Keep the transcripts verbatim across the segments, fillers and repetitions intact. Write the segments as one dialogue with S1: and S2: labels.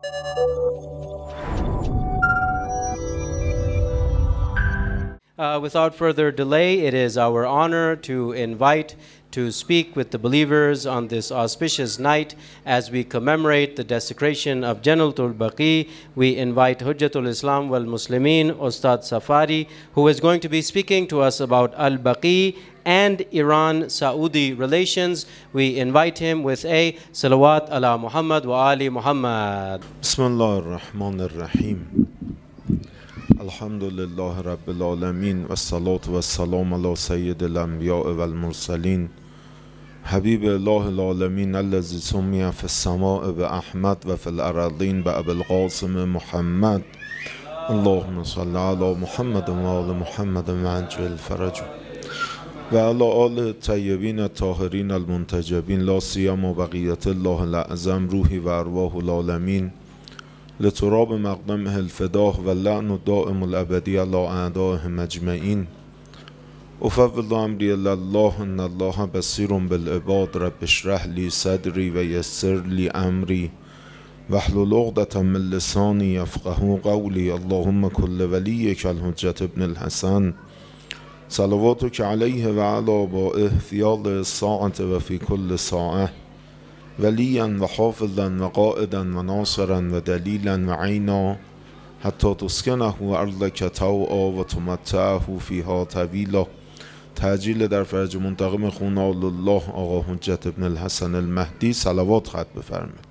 S1: Uh, without further delay, it is our honor to invite to speak with the believers on this auspicious night as we commemorate the desecration of Jannatul Baqi. We invite Hujjatul Islam wal Muslimin, Ustad Safari, who is going to be speaking to us about Al-Baqi and Iran-Saudi relations. We invite him with a salawat ala Muhammad wa ali Muhammad.
S2: Bismillah ar-Rahman ar-Rahim. Alhamdulillah Rabbil Alameen. Wassalatu wassalam ala Sayyid al-Anbiya wal Mursalin. حبيب الله العالمين الذي سمي في السماء بأحمد وفي الأراضين بأبي القاسم محمد. اللهم صل على محمد وآل محمد وعجل الفرج وعلى آل الطيبين الطاهرين المنتجبين لا سيما بقية الله الأعظم روحي وأرواح العالمين لتراب مقدمه الفداء واللعن الدائم الأبدي على أعدائهم أجمعين. أفوض أمري إلى الله إن الله بصير بالعباد. رب اشرح لي صدري ويسر لي أمري واحلل عقدة من لساني يفقهوا قولي. اللهم كل وليك الحجة ابن الحسن صلواتك عليه وعلى آبائه في هذه الساعة وفي كل ساعة وليا وحافظا وقائدا وناصرا ودليلا وعينا حتى تسكنه أرضك طوعا وتمتعه فيها طويلا. تعجیل در فرج منتقم خون آل الله آقا حجت ابن الحسن المهدی صلوات خط بفرمید.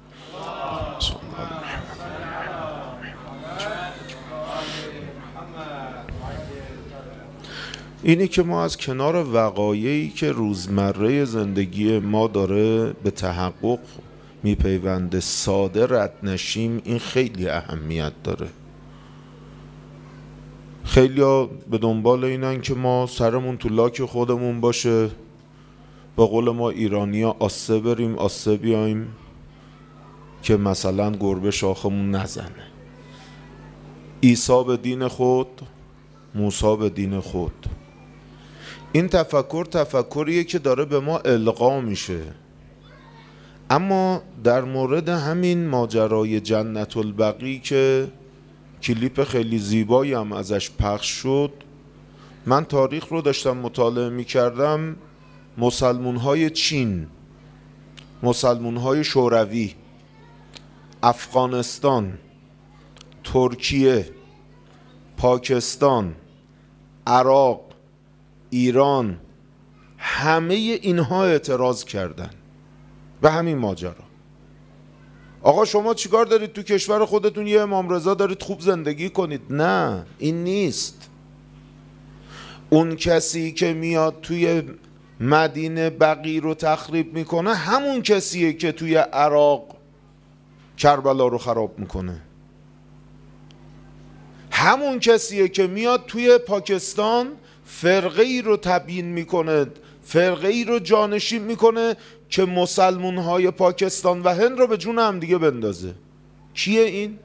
S2: اینی که ما از کنار وقایعی که روزمره زندگی ما داره به تحقق میپیونده ساده رد نشیم، این خیلی اهمیت داره. خیلی ها به دنبال اینن که ما سرمون تو لاک خودمون باشه، به قول ما ایرانی ها آسه بریم آسه بیاییم که مثلا گربه شاخمون نزنه. عیسی به دین خود، موسی به دین خود. این تفکر تفکریه که داره به ما القا میشه. اما در مورد همین ماجرای جنت البقی که کلیپ خیلی زیبایی هم ازش پخش شد، من تاریخ رو داشتم مطالعه میکردم. مسلمون های چین، مسلمون های شوروی، افغانستان، ترکیه، پاکستان، عراق، ایران، همه اینها اعتراض کردن به همین ماجرا. آقا شما چیکار دارید تو کشور خودتون یه امام رضا دارید خوب زندگی کنید؟ نه، این نیست. اون کسی که میاد توی مدینه بقی رو تخریب میکنه همون کسیه که توی عراق کربلا رو خراب میکنه. همون کسیه که میاد توی پاکستان فرقه ای رو تبیین میکنه، فرقه ای رو جانشین میکنه که مسلمون های پاکستان و هند رو به جون هم دیگه بندازه. کیه این؟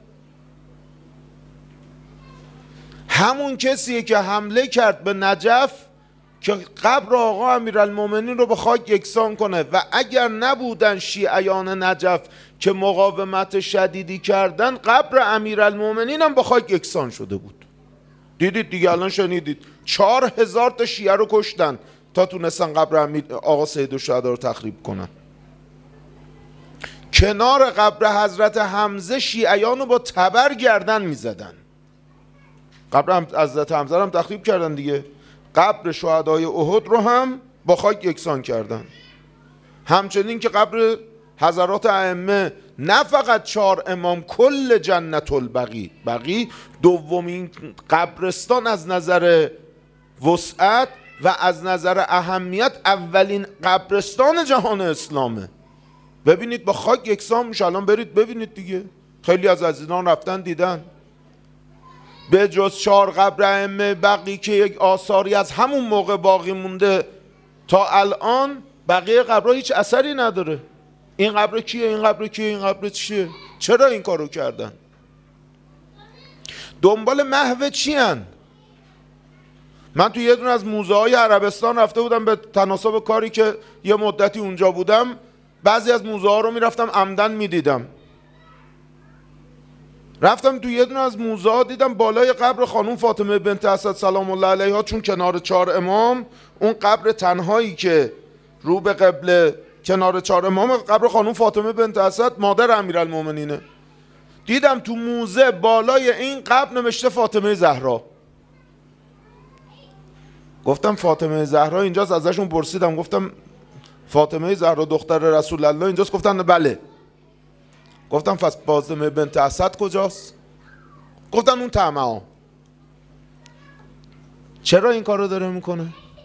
S2: همون کسیه که حمله کرد به نجف که قبر آقا امیرالمومنین رو به خاک یکسان کنه و اگر نبودن شیعیان نجف که مقاومت شدیدی کردن، قبر امیرالمومنین هم به خاک یکسان شده بود. دیدید دیگه، الان شنیدید چهار هزار تا شیعه رو کشتن تا تونستن قبر آقا سیدالشهدا رو تخریب کنن. کنار قبر حضرت حمزه شیعیان رو با تبر گردن میزدن. قبر حضرت حمزه رو هم تخریب کردن دیگه. قبر شهدای احد رو هم با خاک یکسان کردن. همچنین که قبر حضرات ائمه، نه فقط چهار امام، کل جنت البقی، بقی دومین قبرستان از نظر وسعت و از نظر اهمیت اولین قبرستان جهان اسلامه. ببینید با خاک یکسان میشه. الان برید ببینید دیگه، خیلی از عزیزان رفتن دیدن. به جز چهار قبر ائمه بقی که یک آثاری از همون موقع باقی مونده تا الان، بقیه قبرها هیچ اثری نداره. این قبر کیه؟ این قبر کیه؟ این قبر چیه؟ چرا این کارو کردن؟ دنبال محو چی هن؟ من تو یه دونه از موزه های عربستان رفته بودم به تناسب کاری که یه مدتی اونجا بودم. بعضی از موزه ها رو میرفتم عمدن میدیدم. رفتم تو یه دونه از موزه دیدم بالای قبر خانم فاطمه بنت اسد سلام الله علیها، چون کنار چهار امام، اون قبر تنهایی که رو به قبله کنار چهار امام، قبر خانم فاطمه بنت اسد مادر امیرالمومنینه. دیدم تو موزه بالای این قبر نوشته فاطمه زهرا. گفتم فاطمه زهرا اینجاست؟ ازشون پرسیدم، گفتم فاطمه زهرا دختر رسول الله اینجاست؟ گفتن بله. گفتم پس فاطمه بنت اسد کجاست؟ گفتن اون طمعا. چرا این کارو داره میکنه؟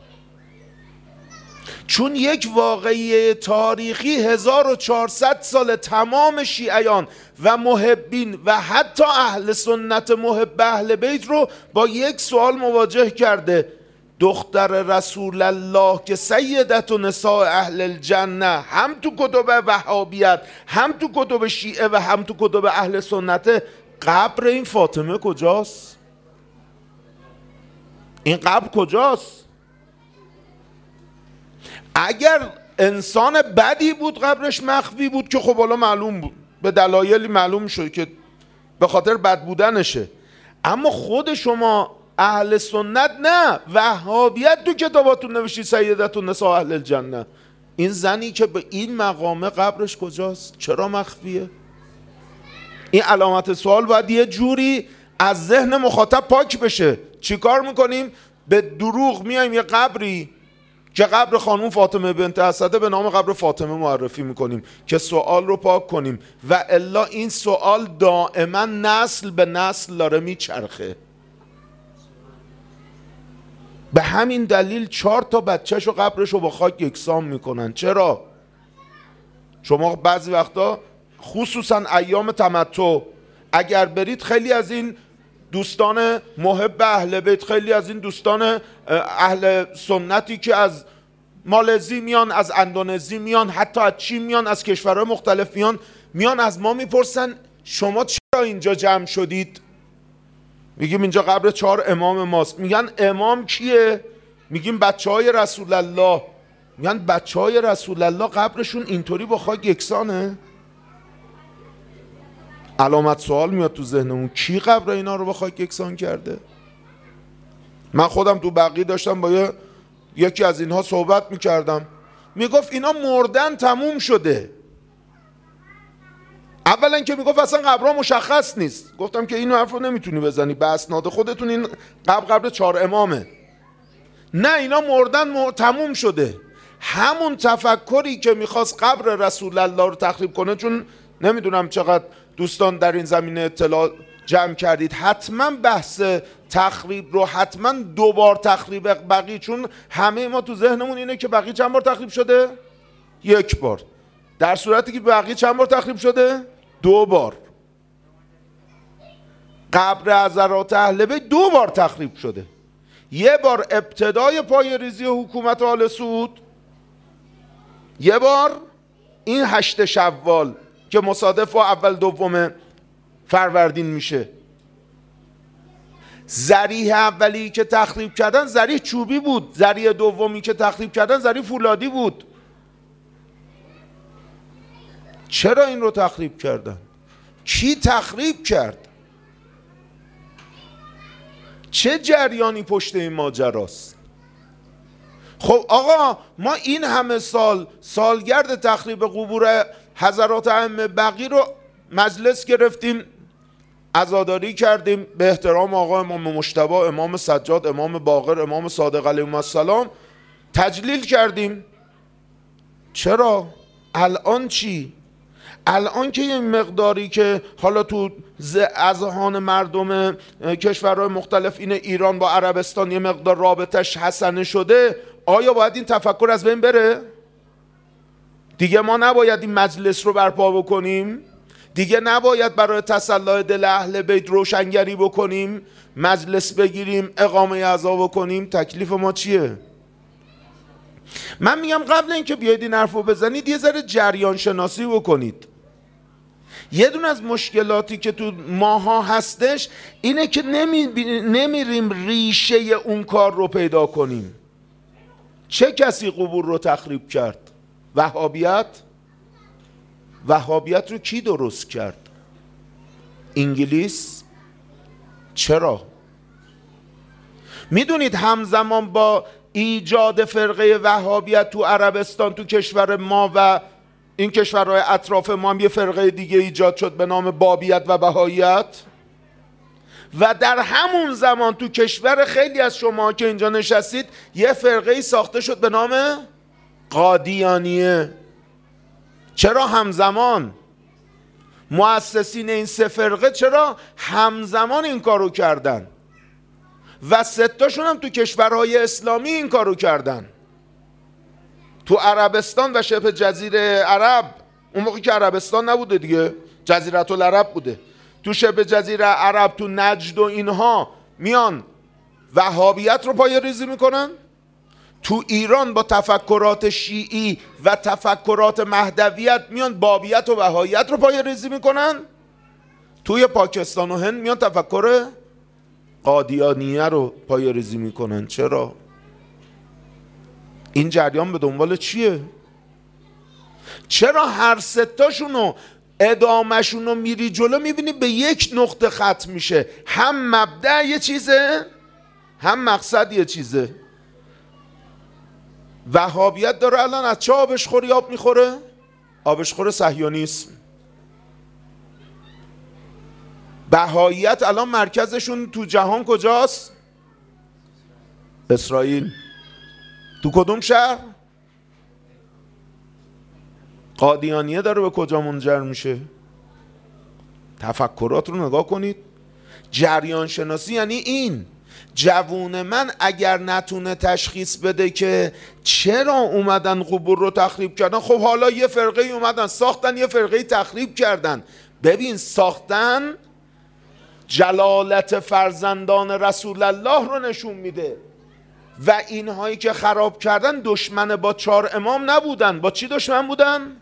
S2: چون یک واقعی تاریخی هزار و چهارصد سال تمام شیعیان و محبین و حتی اهل سنت محب اهل بیت رو با یک سوال مواجه کرده: دختر رسول الله که سیدت و نساء اهل الجنه، هم تو کتب وهابیت، هم تو کتب شیعه و هم تو کتب اهل سنت، قبر این فاطمه کجاست؟ این قبر کجاست؟ اگر انسان بدی بود قبرش مخفی بود که خب حالا معلوم بود، به دلایلی معلوم شد که به خاطر بد بودنشه. اما خود شما اهل سنت نه، وهابیت تو کتاباتون نوشتی سیدت النساء اهل الجنه. این زنی که به این مقامه قبرش کجاست؟ چرا مخفیه؟ این علامت سوال باید یه جوری از ذهن مخاطب پاک بشه. چی کار میکنیم؟ به دروغ میایم یه قبری که قبر خانم فاطمه بنت اسد به نام قبر فاطمه معرفی میکنیم که سوال رو پاک کنیم، و الا این سوال دائما نسل به نسل داره میچرخه. به همین دلیل چهار تا بچه‌شو قبرشو با خاک یکسان میکنن. چرا؟ شما بعضی وقتا خصوصا ایام تمتع اگر برید، خیلی از این دوستان محب اهل بیت، خیلی از این دوستان اهل سنتی که از مالزی میان، از اندونزی میان، حتی از چین میان، از کشورهای مختلف میان، میان از ما میپرسن شما چرا اینجا جمع شدید؟ میگیم اینجا قبر چهار امام ماست. میگن امام کیه؟ میگیم بچه های رسول الله. میگن بچه های رسول الله قبرشون اینطوری با خاک یکسانه؟ علامت سوال میاد تو ذهنمون، کی قبر اینا رو با خاک یکسان کرده؟ من خودم تو بقیه داشتم با یکی از اینها صحبت میکردم، میگفت اینا مردن تموم شده. اولا که میگفت اصلا قبرها مشخص نیست. گفتم که این حرف رو نمیتونی بزنی، به اسناد خودتون این قبر قبر چهار امامه. نه، اینا مردن مر... تموم شده. همون تفکری که میخواست قبر رسول الله رو تخریب کنه، چون نمیدونم چقدر دوستان در این زمینه اطلاع جمع کردید، حتما بحث تخریب رو حتما دوبار تخریب بقیه، چون همه ما تو ذهنمون اینه که بقیه چند بار تخریب شده؟ یک بار. در صورتی که بقیه چند بار تخریب شده؟ دو بار. قبر حضرات اهل بیت دو بار تخریب شده. یه بار ابتدای پای ریزی حکومت آل سعود، یه بار این هشت شوال که مصادف با اول دوم فروردین میشه. ذریح اولی که تخریب کردن ذریح چوبی بود، ذریح دومی که تخریب کردن ذریح فولادی بود. چرا این رو تخریب کردن؟ کی تخریب کرد؟ چه جریانی پشت این ماجراست؟ خب آقا، ما این همه سال سالگرد تخریب قبور حضرات ائمه بقی رو مجلس گرفتیم، عزاداری کردیم به احترام آقا امام مجتبی، امام سجاد، امام باقر، امام صادق علیهم السلام، تجلیل کردیم. چرا؟ الان چی؟ الان که یه مقداری که حالا تو اذهان مردم کشورهای مختلف اینه ایران با عربستان یه مقدار رابطش حسنه شده، آیا باید این تفکر از بین بره؟ دیگه ما نباید این مجلس رو برپا بکنیم؟ دیگه نباید برای تسلی دل اهل بیت روشنگری بکنیم، مجلس بگیریم، اقامه عزا بکنیم؟ تکلیف ما چیه؟ من میگم قبل اینکه بیاید این حرفو بزنید یه ذره جریان شناسی بکنید. یه دونه از مشکلاتی که تو ماها هستش اینه که نمی نمیریم ریشه اون کار رو پیدا کنیم. چه کسی قبور رو تخریب کرد؟ وهابیت؟ وهابیت رو کی درست کرد؟ انگلیس. چرا؟ میدونید همزمان با ایجاد فرقه وهابیت تو عربستان، تو کشور ما و این کشورهای اطراف ما هم یه فرقه دیگه ایجاد شد به نام بابیت و بهاییت. و در همون زمان تو کشور خیلی از شما که اینجا نشستید یه فرقه ساخته شد به نام قادیانیه. چرا همزمان؟ مؤسسین این سه فرقه چرا همزمان این کارو کردن؟ و ستاشون هم تو کشورهای اسلامی این کارو کردن. تو عربستان و شبه جزیره عرب، اون موقعی که عربستان نبوده دیگه، جزیره العرب بوده، تو شبه جزیره عرب، تو نجد و اینها میان وهابیت رو پای ریزی میکنن. تو ایران با تفکرات شیعی و تفکرات مهدویت میان بابیت و بهاییت رو پای ریزی میکنن. توی پاکستان و هند میان تفکر قادیانیه رو پای ریزی میکنن. چرا؟ این جریان به دنبال چیه؟ چرا هر ستاشونو ادامهشونو میری جلو میبینی به یک نقطه ختم میشه؟ هم مبدأ یه چیزه، هم مقصد یه چیزه. وهابیت داره الان از چه آبشخوری آب میخوره؟ آبشخور صهیونیسم. بهاییت الان مرکزشون تو جهان کجاست؟ اسرائیل. تو کدوم شهر؟ قادیانیه داره به کجا منجر میشه؟ تفکرات رو نگاه کنید. جریان شناسی یعنی این. جوون من اگر نتونه تشخیص بده که چرا اومدن قبور رو تخریب کردن، خب حالا یه فرقه اومدن ساختن، یه فرقه تخریب کردن. ببین ساختن جلالت فرزندان رسول الله رو نشون میده. و اینهایی که خراب کردن دشمن با چهار امام نبودن. با چی دشمن بودن؟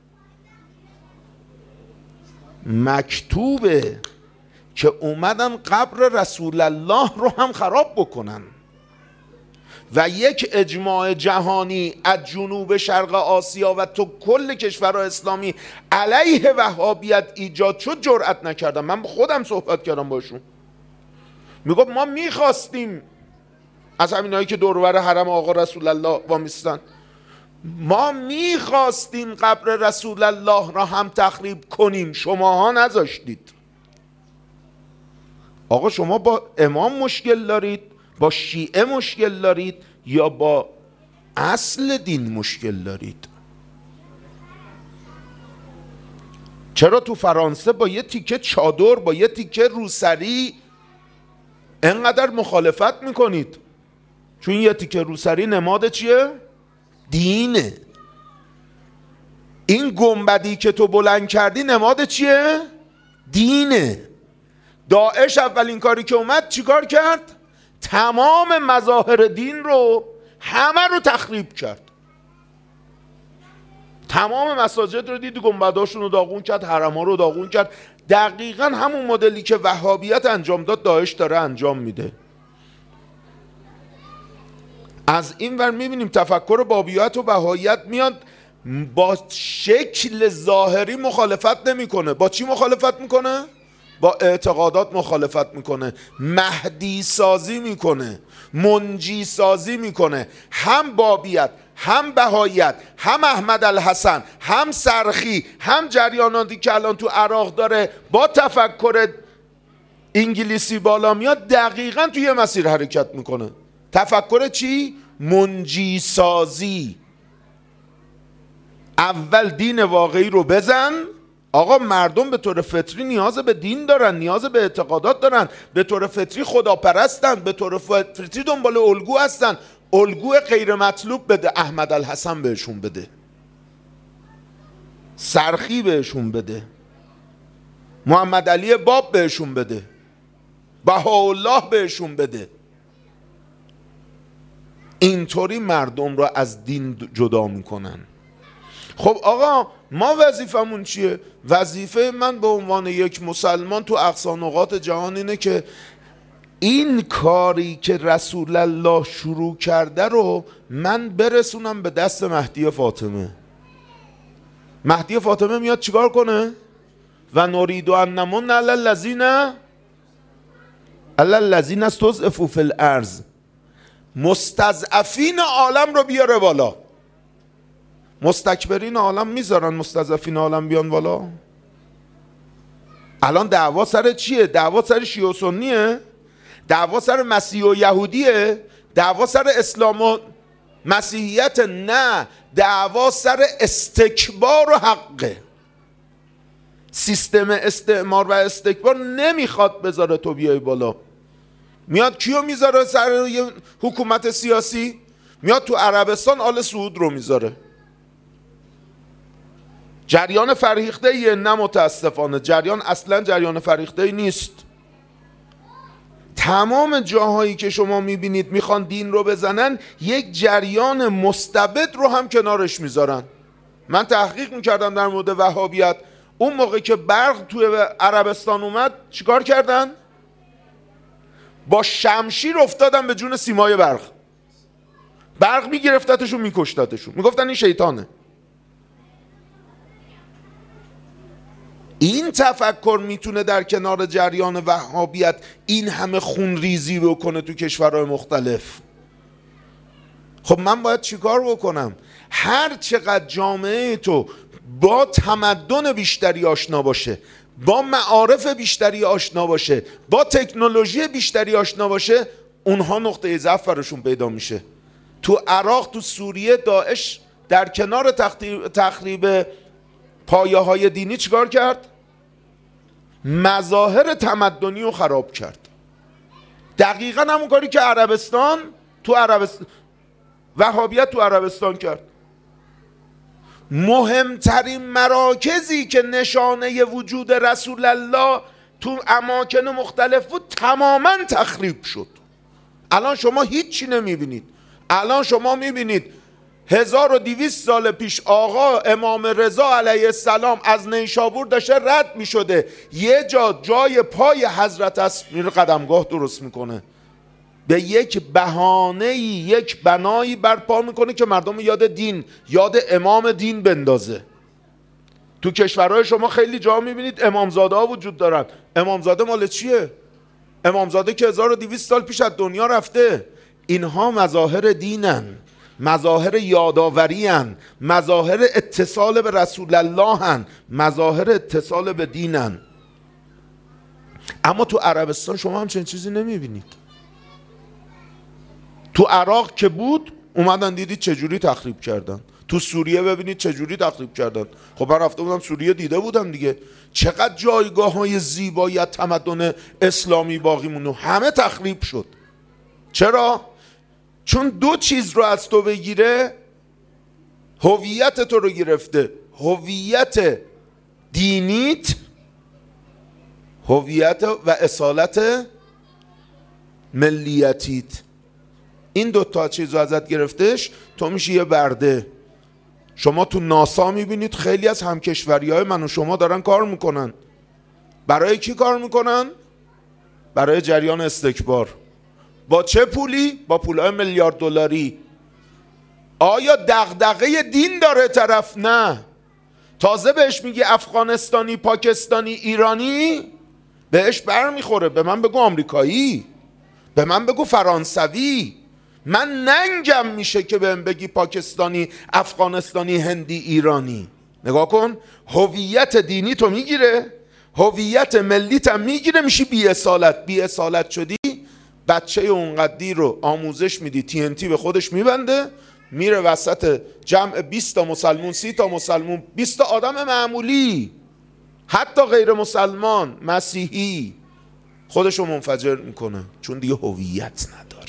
S2: مکتوبه که اومدن قبر رسول الله رو هم خراب بکنن. و یک اجماع جهانی از جنوب شرق آسیا و تو کل کشورهای اسلامی علیه وهابیت ایجاد شد. جرأت نکردم. من خودم صحبت کردم باشون، میگفت ما میخواستیم از همینایی که دور و بر حرم آقا رسول الله وامیستن، ما میخواستیم قبر رسول الله را هم تخریب کنیم، شماها نذاشتید. آقا شما با امام مشکل دارید، با شیعه مشکل دارید، یا با اصل دین مشکل دارید؟ چرا تو فرانسه با یه تیکه چادر، با یه تیکه روسری انقدر مخالفت میکنید؟ چون یه تیکه روسری نماد چیه؟ دینه. این گنبدی که تو بلند کردی نماد چیه؟ دینه. داعش اولین کاری که اومد چیکار کرد؟ تمام مظاهر دین رو همه رو تخریب کرد. تمام مساجد رو دید، گنبداشون رو داغون کرد، حرم‌ها رو داغون کرد. دقیقاً همون مدلی که وهابیت انجام داد داعش داره انجام میده. از این ور میبینیم تفکر بابیت و بهاییت میاد با شکل ظاهری مخالفت نمیکنه. با چی مخالفت میکنه؟ با اعتقادات مخالفت میکنه، مهدی سازی میکنه، منجی سازی میکنه. هم بابیت، هم بهاییت، هم احمد الحسن، هم سرخی، هم جریاناتی که الان تو عراق داره با تفکر انگلیسی بالا میاد، دقیقاً توی مسیر حرکت میکنه. تفکر چی؟ منجی سازی. اول دین واقعی رو بزن. آقا مردم به طور فطری نیاز به دین دارن، نیاز به اعتقادات دارن، به طور فطری خداپرستن، به طور فطری دنبال الگو هستن. الگو غیر مطلوب بده، احمد الحسن بهشون بده، سرخی بهشون بده، محمد علی باب بهشون بده، بهاءالله بهشون بده. اینطوری مردم را از دین جدا میکنن. خب آقا ما وظیفمون چیه؟ وظیفه من به عنوان یک مسلمان تو اقصا نقاط جهان اینه که این کاری که رسول الله شروع کرده رو من برسونم به دست مهدی فاطمه. مهدی فاطمه میاد چیکار کنه؟ و نريد ان نمن علی الذین علی الذین استضعفوا فی الارض. مستضعفین عالم رو بیاره بالا. مستکبرین عالم میذارن مستضعفین عالم بیان بالا؟ الان دعوا سر چیه؟ دعوا سر شیعه و سنیه؟ دعوا سر مسیح و یهودیه؟ دعوا سر اسلام و مسیحیت؟ نه، دعوا سر استکبار و حقه. سیستم استعمار و استکبار نمیخواد بذاره تو بیای بالا. میاد کیو میذاره سر یه حکومت سیاسی؟ میاد تو عربستان آل سعود رو میذاره. جریان فرهیخته ایه؟ نه متاسفانه جریان اصلا جریان فرهیخته ای نیست. تمام جاهایی که شما میبینید میخوان دین رو بزنن یک جریان مستبد رو هم کنارش میذارن. من تحقیق میکردم در مورد وهابیت. اون موقع که برق توی عربستان اومد چیکار کردن؟ با شمشیر افتادن به جون سیمای برق. برق میگرفتتشون میکشتتشون، میگفتن این شیطانه. این تفکر میتونه در کنار جریان وهابیت این همه خون ریزی بکنه تو کشورهای مختلف. خب من باید چیکار بکنم؟ هر چقدر جامعه تو با تمدن بیشتری آشنا باشه، با معارف بیشتری آشنا باشه، با تکنولوژی بیشتری آشنا باشه، اونها نقطه ضعف براشون پیدا میشه. تو عراق، تو سوریه، داعش در کنار تخریب پایه های دینی چیکار کرد؟ مظاهر تمدنی رو خراب کرد. دقیقا همون کاری که عربستان تو عربستان وهابیت تو عربستان کرد. مهمترین مراکزی که نشانه وجود رسول الله تو اماکن مختلف بود تماما تخریب شد. الان شما هیچی نمیبینید. الان شما میبینید هزار و دویست سال پیش آقا امام رضا علیه السلام از نیشابور داشته رد میشده، یه جا جای پای حضرت است میره قدمگاه درست میکنه، به یک بهانه‌ای یک بنایی برپا میکنه که مردم یاد دین، یاد امام دین بندازه. تو کشورهای شما خیلی جا میبینید امامزاده ها وجود دارن. امامزاده مال چیه؟ امامزاده که هزار و دویست سال پیش از دنیا رفته. اینها مظاهر دینن، مظاهر یاداوری هن، مظاهر اتصال به رسول الله هن، مظاهر اتصال به دینن. اما تو عربستان شما همچین چیزی نمیبینید. تو عراق که بود اومدن دیدید چجوری تخریب کردن. تو سوریه ببینید چجوری تخریب کردن. خب من رفته بودم سوریه دیده بودم دیگه، چقدر جایگاه های زیبایی تمدن اسلامی باقی مونده، همه تخریب شد. چرا؟ چون دو چیز رو از تو بگیره، هویت تو رو گرفته، هویت دینیت، هویت و اصالت ملیتیت. این دو تا چیز رو ازت گرفتش، تو میشی یه برده. شما تو ناسا میبینید خیلی از همکشوری های من و شما دارن کار میکنن. برای کی کار میکنن؟ برای جریان استکبار. با چه پولی؟ با پولهای میلیارد دلاری. آیا دغدغه دین داره طرف؟ نه. تازه بهش میگی افغانستانی، پاکستانی، ایرانی، بهش بر میخوره. به من بگو آمریکایی، به من بگو فرانسوی. من ننگم میشه که بهم بگی پاکستانی، افغانستانی، هندی، ایرانی. نگاه کن، هویت دینی تو میگیره، هویت ملیت هم میگیره، میشی بی اصالت. بی اصالت شدی، بچه اونقدی رو آموزش میدی، تی ان تی به خودش میبنده، میره وسط جمع بیست تا مسلمون، سی تا مسلمون، بیست تا آدم معمولی، حتی غیر مسلمان، مسیحی، خودشو منفجر میکنه، چون دیگه هویت نداره.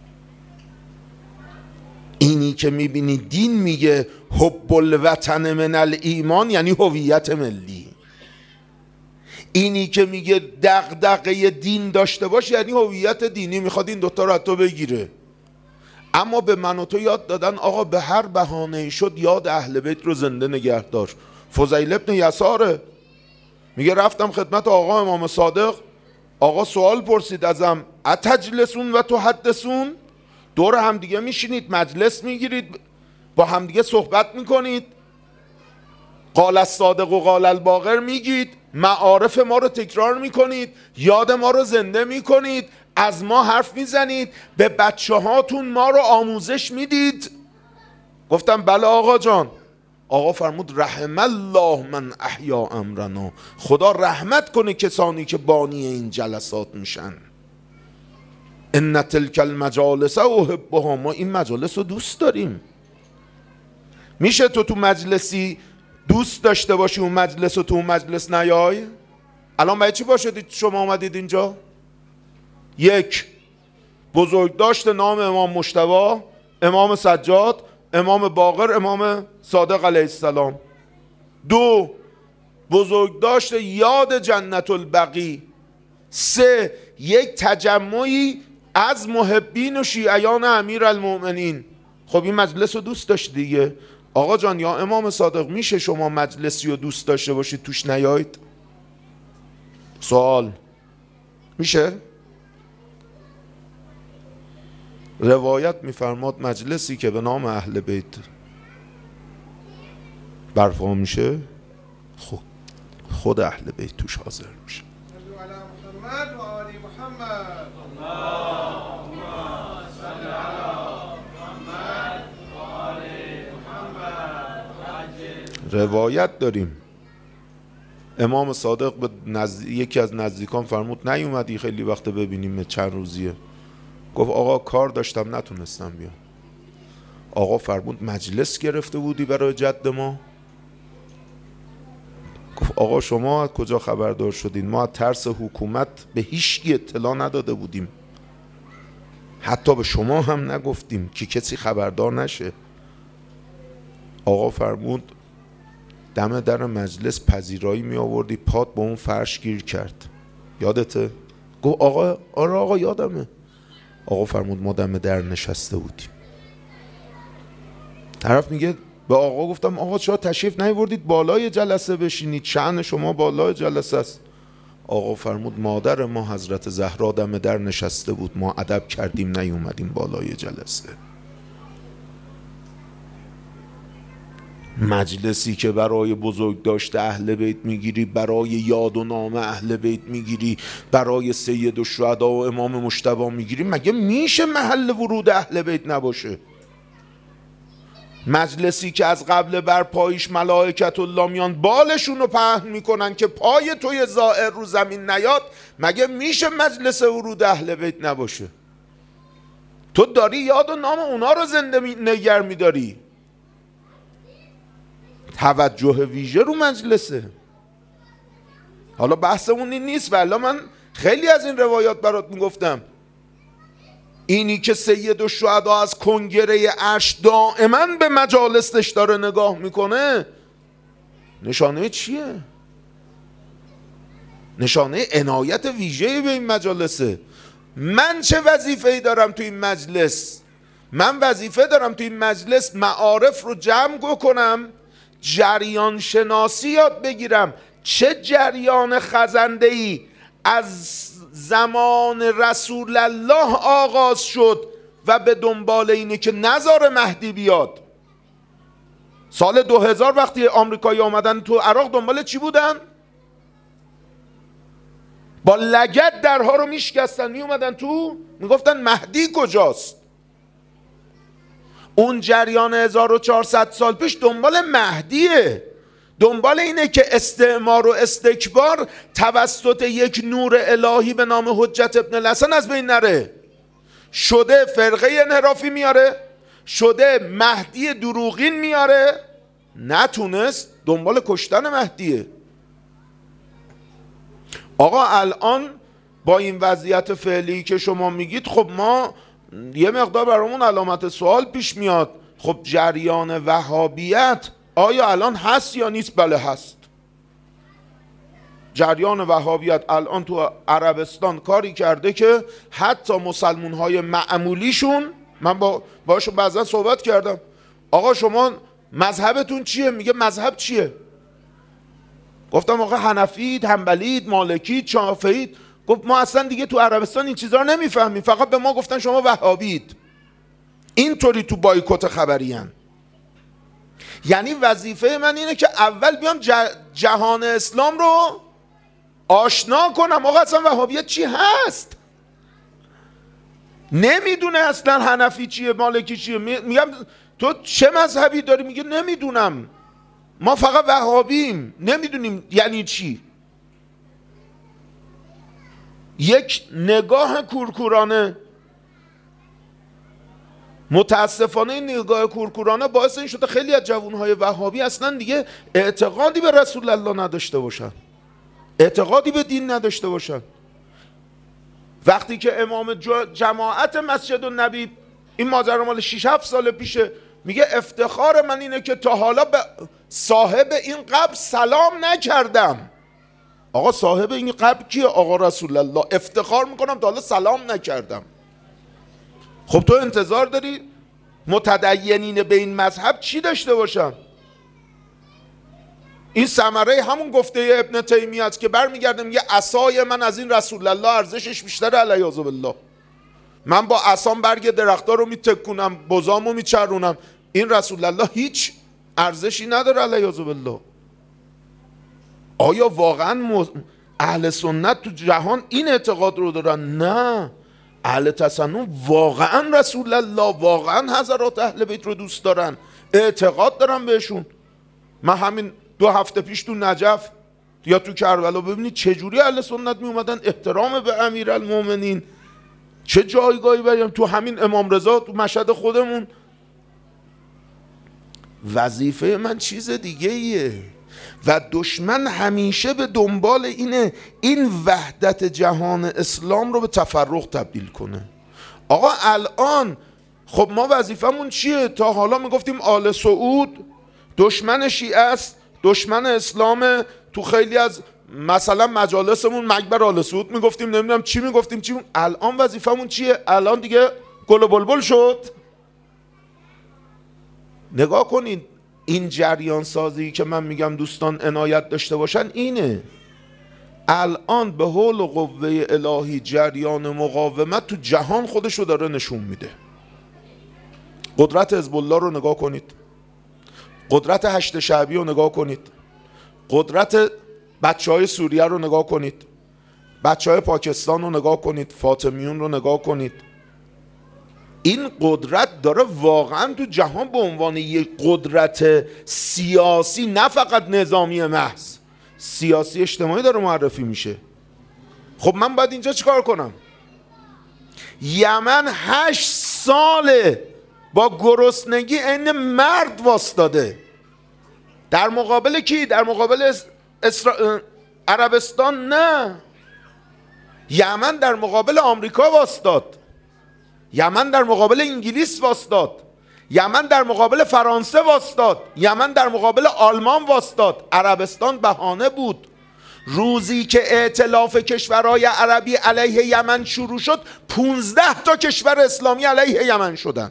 S2: اینی که میبینی دین میگه حب الوطن من الایمان، یعنی هویت ملی. اینی که میگه دغدغه دین داشته باش، یعنی هویت دینی. میخواد این دوتا رو از تو بگیره. اما به من و تو یاد دادن آقا به هر بهانه‌ای شد یاد اهل بیت رو زنده نگه دار. فضیل ابن یساره میگه رفتم خدمت آقا امام صادق، آقا سوال پرسید ازم، اتجلسون و تحدثون؟ دور هم دیگه میشینید، مجلس میگیرید، با هم دیگه صحبت میکنید، قال الصادق و قال الباقر میگید، معارف ما رو تکرار میکنید، یاد ما رو زنده میکنید، از ما حرف میزنید، به بچه هاتون ما رو آموزش میدید. گفتم بله آقا جان. آقا فرمود رحم الله من احیا امرنا، خدا رحمت کنه کسانی که بانی این جلسات میشن. ان تلک المجالس احبها، ما این مجالس رو دوست داریم. میشه تو تو مجلسی دوست داشته باشی اون مجلس و تو اون مجلس نیای؟ الان باید چی باشید شما اومدید اینجا؟ یک، بزرگ داشت نام امام مجتبی، امام سجاد، امام باقر، امام صادق علیه السلام. دو، بزرگ داشت یاد جنت البقی. سه، یک تجمعی از محبین و شیعیان امیر المؤمنین. خب این مجلس رو دوست داشت دیگه. آقا جان یا امام صادق میشه شما مجلسی رو دوست داشته باشید توش نیایید؟ سوال میشه؟ روایت میفرماد مجلسی که به نام اهل بیت برپا میشه خود خود اهل بیت توش حاضر میشه. روایت داریم امام صادق به نزد... یکی از نزدیکان فرمود نیومدی خیلی وقت ببینیم، چند روزیه. گفت آقا کار داشتم نتونستم بیام. آقا فرمود مجلس گرفته بودی برای جد ما؟ گفت آقا شما از کجا خبردار شدین؟ ما از ترس حکومت به هیچکی اطلاع نداده بودیم، حتی به شما هم نگفتیم که کسی خبردار نشه. آقا فرمود دم در مجلس پذیرایی می آوردی، پات با اون فرش گیر کرد، یادته؟ گفت آقا آره آقا یادمه. آقا فرمود ما دم در نشسته بودیم. طرف میگه به آقا گفتم آقا چرا تشریف نیاوردید بالای جلسه بشینید، شأن شما بالای جلسه است. آقا فرمود مادر ما حضرت زهرا دم در نشسته بود، ما ادب کردیم نیومدیم بالای جلسه. مجلسی که برای بزرگ داشته اهل بیت میگیری، برای یاد و نام اهل بیت میگیری، برای سید الشهدا و امام مجتبی میگیری، مگه میشه محل ورود اهل بیت نباشه؟ مجلسی که از قبل بر پایش ملائکت الله میان بالشون رو پهن میکنن که پای توی زائر رو زمین نیاد، مگه میشه مجلس ورود اهل بیت نباشه؟ تو داری یاد و نام اونا رو زنده نگر میداری. توجه ویژه رو مجلسه. حالا بحثمون این نیست، ولی من خیلی از این روایات برات میگفتم. اینی که سید الشهدا از کنگره عرش دائما به مجالسش داره نگاه میکنه، نشانه چیه؟ نشانه عنایت ویژه‌ای به این مجالسه. من چه وظیفه‌ای دارم تو این مجلس؟ من وظیفه دارم تو این مجلس معارف رو جمع کنم، جریان شناسی یاد بگیرم. چه جریان خزنده‌ای از زمان رسول الله آغاز شد و به دنبال اینه که نذار مهدی بیاد. سال دو هزار وقتی آمریکایی آمدن تو عراق دنبال چی بودن؟ با لگد درها رو میشکستن، می اومدن تو میگفتن مهدی کجاست. اون جریان هزار و چهارصد سال پیش دنبال مهدیه، دنبال اینه که استعمار و استکبار توسط یک نور الهی به نام حجت ابن الحسن از بین نره. شده فرقه انحرافی میاره، شده مهدی دروغین میاره، نتونست، دنبال کشتن مهدیه. آقا الان با این وضعیت فعلی که شما میگید، خب ما یه مقدار برامون علامت سوال پیش میاد. خب جریان وهابیت آیا الان هست یا نیست؟ بله هست. جریان وهابیت الان تو عربستان کاری کرده که حتی مسلمون های معمولیشون، من با باشون بعضا صحبت کردم، آقا شما مذهبتون چیه؟ میگه مذهب چیه؟ گفتم آقا حنفید، حنبلید، مالکید، شافعید. گفت ما اصلا دیگه تو عربستان این چیزا رو نمیفهمیم، فقط به ما گفتن شما وهابید. اینطوری تو بایکوت خبریان. یعنی وظیفه من اینه که اول بیام جهان اسلام رو آشنا کنم آقا اصلا وهابیت چی هست. نمیدونه اصلا حنفی چیه، مالکی چیه. میگم تو چه مذهبی داری؟ میگه نمیدونم، ما فقط وهابیم، نمیدونیم یعنی چی. یک نگاه کورکورانه، متاسفانه این نگاه کورکورانه باعث این شده خیلی از جوانهای وهابی اصلا دیگه اعتقادی به رسول الله نداشته باشن، اعتقادی به دین نداشته باشن. وقتی که امام جماعت مسجد النبی، این ماجرا مال شش هفت سال پیشه، میگه افتخار من اینه که تا حالا به صاحب این قبر سلام نکردم. آقا صاحب این قبر کیه؟ آقا رسول الله. افتخار میکنم تا حالا سلام نکردم. خب تو انتظار داری متدینین به این مذهب چی داشته باشن؟ این ثمره همون گفته ابن تیمیه است که برمیگرده میگه عصای من از این رسول الله ارزشش بیشتره علیه بالله. من با عصام برگ درخت‌ها رو میتکونم، بزامو میچرونم، این رسول الله هیچ ارزشی نداره علیه بالله. آیا واقعا اهل سنت تو جهان این اعتقاد رو دارن؟ نه، اهل تسنن واقعا رسول الله، واقعا حضرات اهل بیت رو دوست دارن، اعتقاد دارن بهشون. من همین دو هفته پیش تو نجف یا تو کربلا ببینید چجوری اهل سنت می اومدن احترام به امیرالمومنین، چه جایگاهی بریم. تو همین امام رضا تو مشهد خودمون. وظیفه من چیز دیگه ایه و دشمن همیشه به دنبال اینه این وحدت جهان اسلام رو به تفرق تبدیل کنه. آقا الان خب ما وظیفمون چیه؟ تا حالا میگفتیم آل سعود دشمن شیعه است، دشمن اسلام. تو خیلی از مثلا مجالسمون مکبر آل سعود میگفتیم، نمیدونم چی میگفتیم چی. الان وظیفمون چیه؟ الان دیگه گل و بلبل شد. نگاه کنید این جریان سازی که من میگم دوستان عنایت داشته باشن اینه. الان به حول و قوه الهی جریان مقاومت تو جهان خودشو داره نشون میده. قدرت حزب الله رو نگاه کنید، قدرت هشت شعبی رو نگاه کنید، قدرت بچه های سوریه رو نگاه کنید، بچه های پاکستان رو نگاه کنید، فاطمیون رو نگاه کنید. این قدرت داره واقعا تو جهان به عنوان یک قدرت سیاسی، نه فقط نظامی محض، سیاسی اجتماعی داره معرفی میشه. خب من باید اینجا چیکار کنم؟ یمن هشت ساله با گرسنگی این مرد واسطاده. در مقابل کی؟ در مقابل اسرا... عربستان؟ نه، یمن در مقابل آمریکا واسطاد، یمن در مقابل انگلیس واسطاد، یمن در مقابل فرانسه واسطاد، یمن در مقابل آلمان واسطاد. عربستان بهانه بود. روزی که ائتلاف کشورهای عربی علیه یمن شروع شد، پونزده تا کشور اسلامی علیه یمن شدن.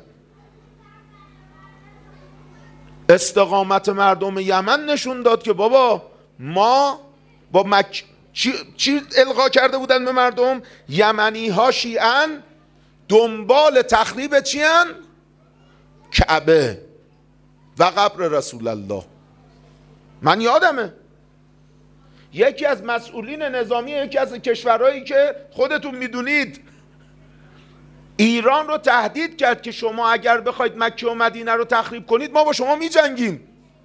S2: استقامت مردم یمن نشون داد که بابا ما با مک... چی... چی القا کرده بودن به مردم؟ یمنی ها شیعن، دنبال تخریب چیان؟ کعبه و قبر رسول الله. من یادمه یکی از مسئولین نظامی یکی از کشورهایی که خودتون میدونید ایران رو تهدید کرد که شما اگر بخواید مکه و مدینه رو تخریب کنید ما با شما می جنگیم.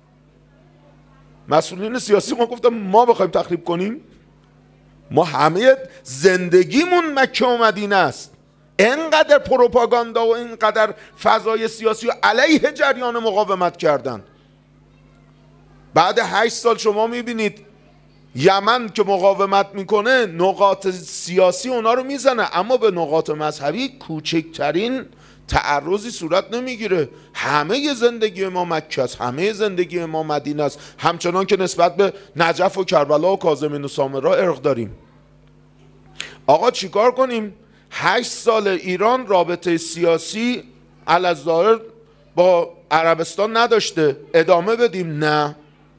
S2: مسئولین سیاسی ما گفتم ما بخوایم تخریب کنیم؟ ما همه زندگیمون مکه و مدینه است. اینقدر پروپاگاندا و اینقدر فضای سیاسی و علیه جریان مقاومت کردن. بعد هشت سال شما میبینید یمن که مقاومت میکنه نقاط سیاسی اونا رو میزنه، اما به نقاط مذهبی کوچکترین تعرضی صورت نمیگیره. همه زندگی ما مکه است، همه زندگی ما مدینه است، همچنان که نسبت به نجف و کربلا و کاظمین و سامرا ارق داریم. آقا چیکار کنیم؟ هشت سال ایران رابطه سیاسی علی‌الظاهر با عربستان نداشته، ادامه بدیم؟ نه.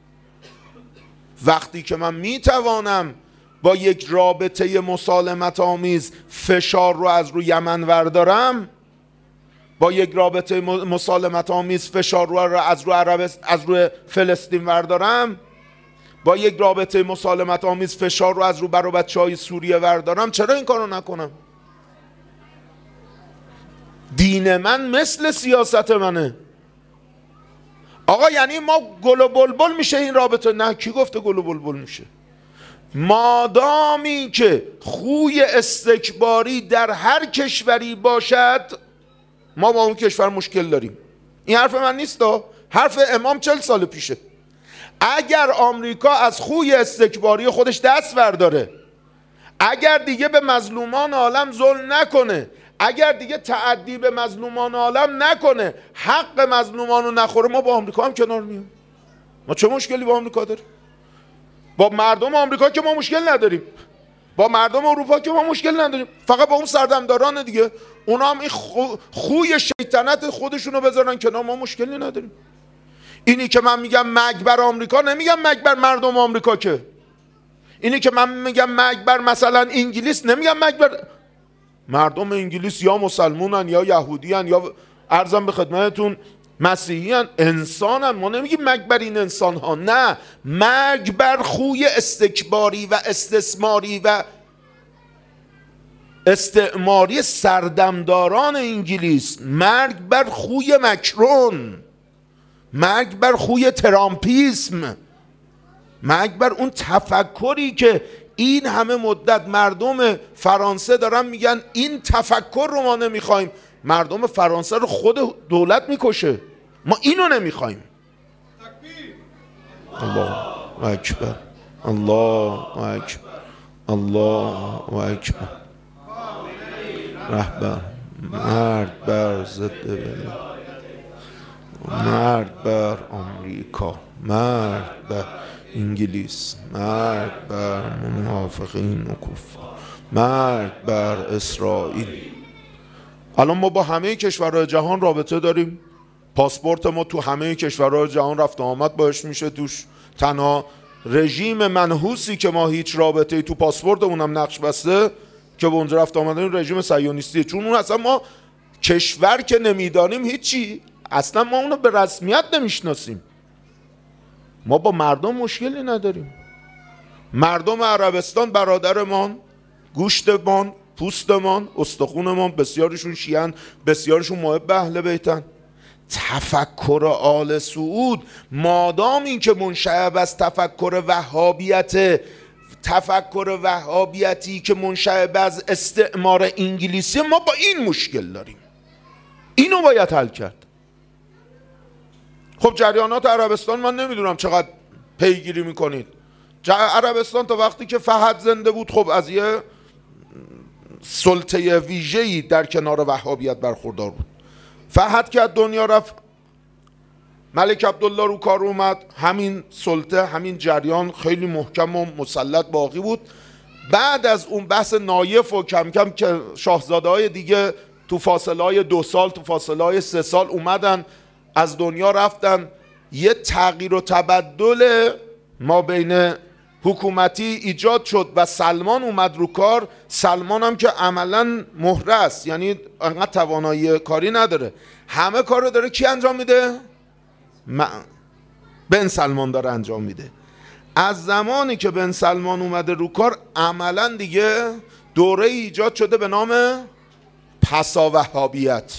S2: وقتی که من میتوانم با یک رابطه مسالمت آمیز فشار رو از روی یمن وردارم، با یک رابطه مسالمت آمیز فشار رو از روی عرب از روی فلسطین وردارم، با یک رابطه مسالمت آمیز فشار رو از رو بر و بچه‌های سوریه وردارم، چرا این کارو نکنم؟ دین من مثل سیاست منه. آقا یعنی ما گل و بلبل میشه این رابطه؟ نه، کی گفته گل و بلبل میشه؟ مادامی که خوی استکباری در هر کشوری باشد ما با اون کشور مشکل داریم. این حرف من نیست، حرف امام چل سال پیشه. اگر آمریکا از خوی استکباری خودش دست برداره، اگر دیگه به مظلومان عالم ظلم نکنه، اگر دیگه تعدی به مظلومان عالم نکنه، حق مظلومان رو نخوره، ما با آمریکا هم کنار میام. ما چه مشکلی با آمریکا داریم؟ با مردم آمریکا که ما مشکل نداریم، با مردم اروپا که ما مشکل نداریم، فقط با اون سردمداران دیگه، اونا هم این خو... خوی شیطنت خودشونو بذارن کنار، ما مشکلی نداریم. اینی که من میگم مرگ بر آمریکا، نمیگم مرگ بر مردم آمریکا، که اینی که من میگم مرگ بر مثلا انگلیس، نمیگم مرگ بر مردم انگلیس، یا مسلمونن یا یهودیان یا عرضم به خدمتتون مسیحیان، انسانن. ما نمیگیم مرگ بر این انسان ها، نه، مرگ بر خوی استکباری و استثماری و استعماری سردمداران انگلیس، مرگ بر خوی مکرون، مرگ بر خوی ترامپیسم، مرگ بر اون تفکری که این همه مدت مردم فرانسه دارن میگن این تفکر رو ما نمیخوایم. مردم فرانسه رو خود دولت میکشه، ما اینو نمیخوایم. الله اکبر، الله اکبر، الله اکبر. رهبر، مرگ بر ضد بلا، مرگ بر آمریکا، مرگ بر انگلیس، مرگ بر منافقین و کفار، مرگ بر اسرائیل. الان ما با همه کشورهای جهان رابطه داریم، پاسپورت ما تو همه کشورهای جهان رفت و آمد باش میشه توش. تنها رژیم منحوسی که ما هیچ رابطه‌ای تو پاسپورت اونم نقش بسته که به اونجا رفت آمد، این رژیم صهیونیستیه، چون اون اصلا ما کشور که نمیدانیم هیچی، اصلا ما اونو به رسمیت نمیشناسیم. ما با مردم مشکلی نداریم. مردم عربستان برادرمان، گوشتمان، پوستمان، استخونمان، بسیارشون شیعن، بسیارشون محب اهل بیتن. تفکر آل سعود مادام این که منشعب از تفکر وهابیت، تفکر وهابیتی که منشعب از استعمار انگلیسی، ما با این مشکل داریم. اینو باید حل کرد. خب جریانات عربستان من نمیدونم چقدر پیگیری میکنید. عربستان تا وقتی که فهد زنده بود خب از یه سلطه ویژه‌ای در کنار وهابیت برخوردار بود. فهد که از دنیا رفت، ملک عبدالله رو کار اومد، همین سلطه، همین جریان خیلی محکم و مسلط باقی بود. بعد از اون بحث نایف و کم کم که شاهزاده های دیگه تو فاصله های دو سال، تو فاصله های سه سال اومدن از دنیا رفتن، یه تغییر و تبدل ما بین حکومتی ایجاد شد و سلمان اومد رو کار. سلمان هم که عملاً مهره است، یعنی انقدر توانایی کاری نداره، همه کار رو داره کی انجام میده؟ بن سلمان داره انجام میده. از زمانی که بن سلمان اومده رو کار عملاً دیگه دوره ایجاد شده به نام پسا وهابیت.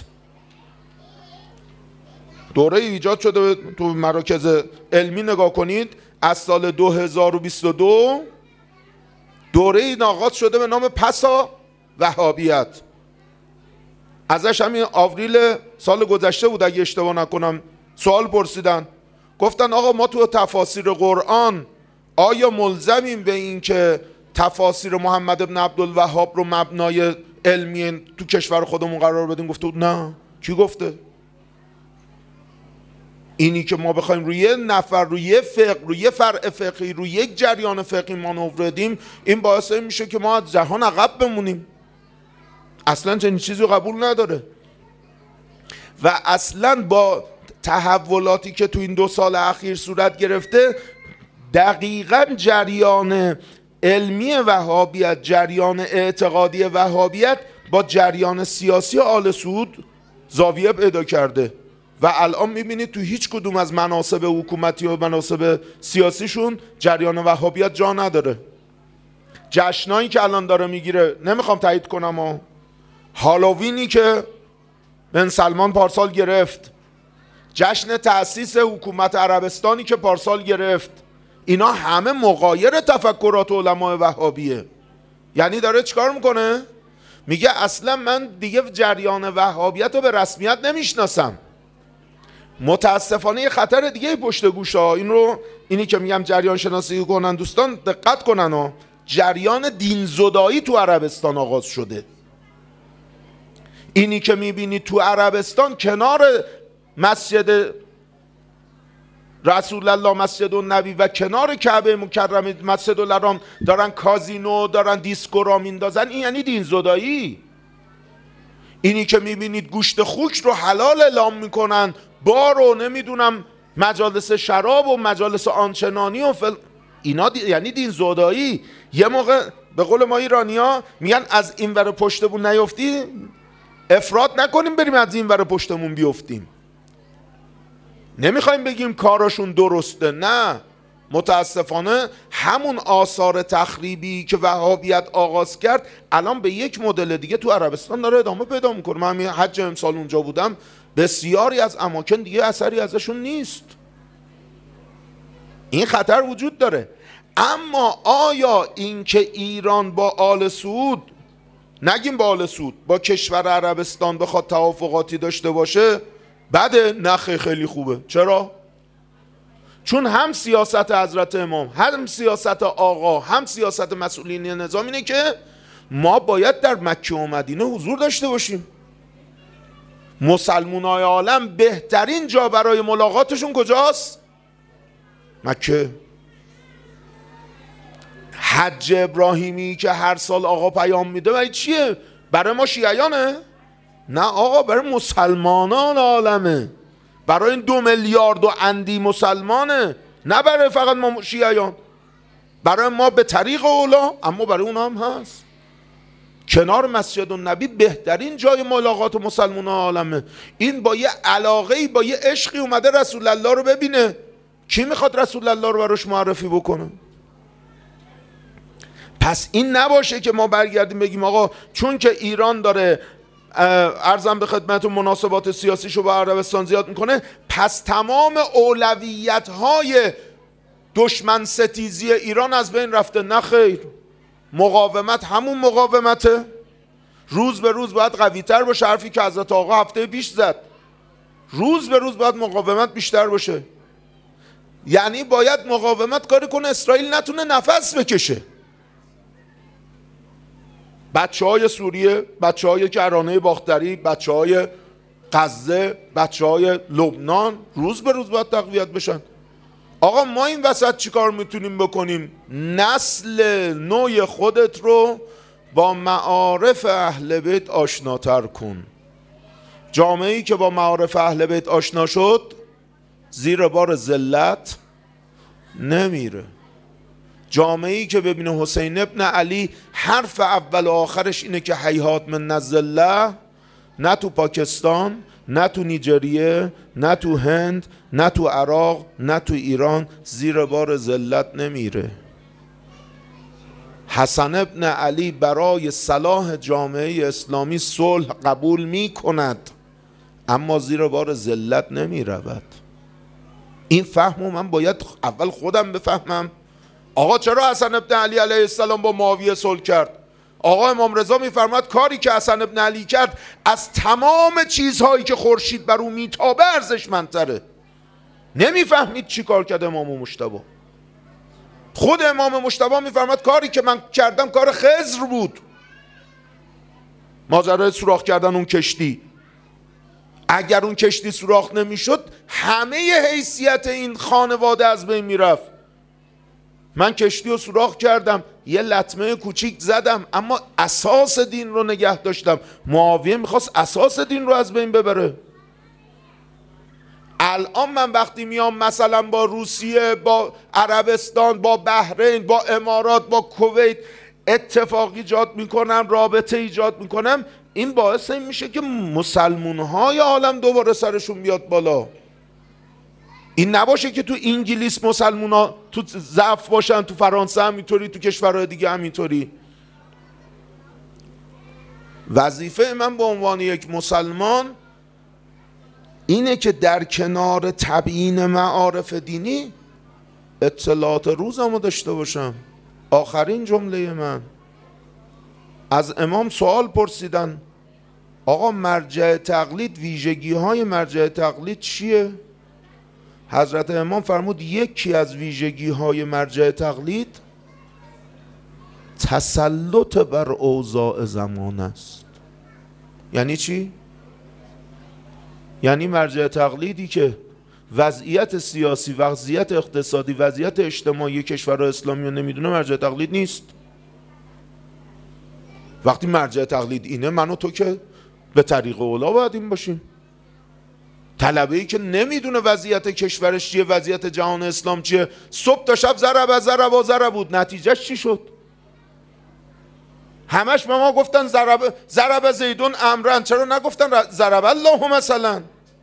S2: دوره ایجاد شده، تو مراکز علمی نگاه کنید، از سال دو هزار و بیست و دو دوره این آغاز شده به نام پسا وهابیت. ازش همین آوریل سال گذشته بود اگه اشتباه نکنم سوال پرسیدن، گفتن آقا ما تو تفاسیر قرآن آیا ملزمیم به این که تفاسیر محمد ابن عبدالوهاب رو مبنای علمی تو کشور خودمون قرار بدیم؟ گفته بود نه. کی گفته؟ اینی که ما بخوایم روی یه نفر، روی یه فقه، روی یه فرع فقهی، روی یک جریان فقهی مانور بدیم، این باعث این میشه که ما از جهان عقب بمونیم. اصلا چنین چیزی قبول نداره. و اصلا با تحولاتی که تو این دو سال اخیر صورت گرفته، دقیقاً جریان علمی وهابیت، جریان اعتقادی وهابیت با جریان سیاسی آل سعود زاویه پیدا کرده و الان میبینید تو هیچ کدوم از مناصب حکومتی و مناصب سیاسیشون جریان وهابیت جا نداره. جشنایی که الان داره میگیره، نمیخوام تایید کنم، و هالووینی که بن سلمان پارسال گرفت، جشن تأسیس حکومت عربستانی که پارسال گرفت، اینا همه مغایر تفکرات علمای وهابیه. یعنی داره چیکار میکنه؟ میگه اصلا من دیگه جریان وهابیت رو به رسمیت نمیشناسم. متاسفانه یه خطر دیگه پشت گوش ها، این رو اینی که میگم جریان شناسی کنن دوستان دقت کنن ها، جریان دین زدایی تو عربستان آغاز شده. اینی که میبینید تو عربستان کنار مسجد رسول الله، مسجد النبی و کنار کعبه مکرمه مسجد الحرام دارن کازینو، دارن دیسکو را میندازن، این یعنی دین زدایی. اینی که میبینید گوشت خوک رو حلال اعلام میکنن، بار و نمیدونم مجالس شراب و مجالس آنچنانی و فل... اینا دی... یعنی دین زدایی. یه موقع به قول ما ایرانیا میگن از این ور پشتمون نیفتی، افراط نکنیم بریم از این ور پشتمون بیفتیم. نمیخوایم بگیم کاراشون درسته، نه، متاسفانه همون آثار تخریبی که وهابیت آغاز کرد الان به یک مدل دیگه تو عربستان داره ادامه پیدا میکنه. من همین حج امسال اونجا بودم، بسیاری از اماکن دیگه اثری ازشون نیست. این خطر وجود داره. اما آیا این که ایران با آل سعود، نگیم با آل سعود، با کشور عربستان بخواد توافقاتی داشته باشه بده؟ نه خیلی خوبه. چرا؟ چون هم سیاست حضرت امام، هم سیاست آقا، هم سیاست مسئولین نظام اینه که ما باید در مکه و مدینه حضور داشته باشیم. مسلمانای عالم بهترین جا برای ملاقاتشون کجاست؟ مکه. حج ابراهیمی که هر سال آقا پیام میده برای چیه؟ برای ما شیعیانه؟ نه آقا، برای مسلمانان عالمه، برای این دو میلیارد و اندی مسلمانه، نه برای فقط ما شیعیان. برای ما به طریق اولا، اما برای اونا هم هست. کنار مسجد النبی بهترین جای ملاقات مسلمانان عالمه. این با یه علاقه‌ای، با یه عشقی اومده رسول الله رو ببینه. کی میخواد رسول الله رو براش معرفی بکنه؟ پس این نباشه که ما برگردیم بگیم آقا چون که ایران داره عرضم به خدمتون مناسبات سیاسیشو با عربستان زیاد میکنه، پس تمام اولویت‌های دشمن ستیزی ایران از بین رفته. نه خیر، مقاومت همون مقاومته، روز به روز باید قوی‌تر باشه. حرفی که حضرت آقا هفته پیش زد، روز به روز باید مقاومت بیشتر باشه. یعنی باید مقاومت کاری کنه اسرائیل نتونه نفس بکشه. بچه های سوریه، بچه های کرانه باختری، بچه های غزه، بچه های لبنان روز به روز باید تقویت بشن. آقا ما این وسط چی کار میتونیم بکنیم؟ نسل نوع خودت رو با معارف اهل بیت آشناتر کن. جامعه‌ای که با معارف اهل بیت آشنا شد زیر بار ذلت نمیره. جامعه‌ای که ببینه حسین ابن علی حرف اول و آخرش اینه که هیهات من الذله، نه تو پاکستان، نه تو نیجریه، نه تو هند، نه تو عراق، نه تو ایران زیر بار ذلت نمیره. حسن ابن علی برای صلاح جامعه اسلامی صلح قبول می کند، اما زیر بار ذلت نمی رود. این فهمو من باید اول خودم بفهمم. آقا چرا حسن ابن علی علیه السلام با معاویه صلح کرد؟ آقا امام رضا میفرماد کاری که حسن ابن علی کرد از تمام چیزهایی که خورشید بر او میتابه ارزشمندتره. نمیفهمید چی کار کرد امام مجتبی. خود امام مجتبی میفرماد کاری که من کردم کار خضر بود، ماجرای سوراخ کردن اون کشتی. اگر اون کشتی سوراخ نمیشد همه حیثیت این خانواده از بین میرفت. من کشتی رو سوراخ کردم، یه لطمه کوچیک زدم، اما اساس دین رو نگه داشتم. معاویه میخواست اساس دین رو از بین ببره. الان من وقتی میام مثلا با روسیه، با عربستان، با بحرین، با امارات، با کویت اتفاق ایجاد میکنم، رابطه ایجاد میکنم، این باعث این میشه که مسلمون های عالم دوباره سرشون بیاد بالا. این نباشه که تو انگلیس مسلمون ها تو ضعف باشن، تو فرانسه همینطوری، تو کشورهای دیگه همینطوری. وظیفه من به عنوان یک مسلمان اینه که در کنار تبیین معارف دینی اطلاعات روزمو داشته باشم. آخرین جمله من، از امام سوال پرسیدن آقا مرجع تقلید، ویژگی های مرجع تقلید چیه؟ حضرت امام فرمود یکی از ویژگی های مرجع تقلید تسلط بر اوضاع زمان است. یعنی چی؟ یعنی مرجع تقلیدی که وضعیت سیاسی، وضعیت اقتصادی، وضعیت اجتماعی کشورهای اسلامی رو نمیدونه، مرجع تقلید نیست. وقتی مرجع تقلید اینه، من و تو که به طریق اولا باید این باشیم. طلبه‌ای که نمیدونه وضعیت کشورش چیه، وضعیت جهان اسلام چیه، صبح تا شب ضرب ضرب ضرب بود، نتیجهش چی شد؟ همش به ما گفتن ضرب ضرب زیدون امرن، چرا نگفتن ضرب الله مثلا؟